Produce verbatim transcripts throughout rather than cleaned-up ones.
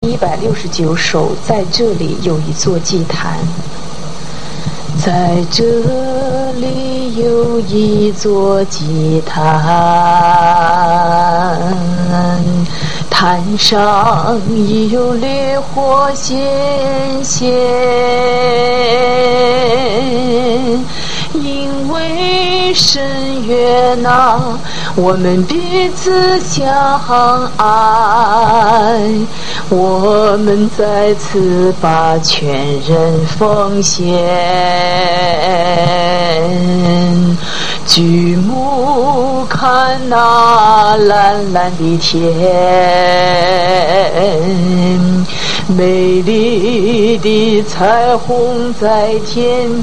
一百六十九首，在这里有一座祭坛，在这里有一座祭坛，坛上已有烈火显现，因为神悦纳我们彼此相爱，我们在此把全人奉献，举目看那蓝蓝的天，美丽的彩虹在天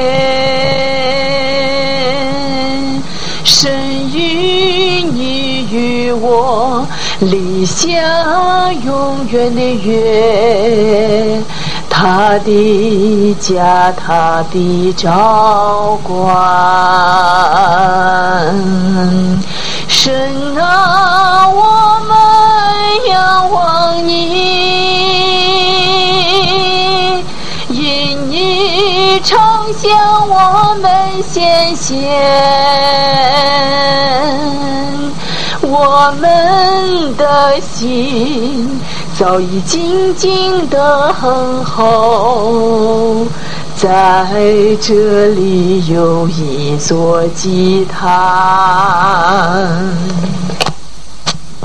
边，神与你与我立下永远的约，他的家，他的照管，神啊，我们仰望你，因你常向我们显现，我们的心早已静静地等候，在这里有一座祭坛。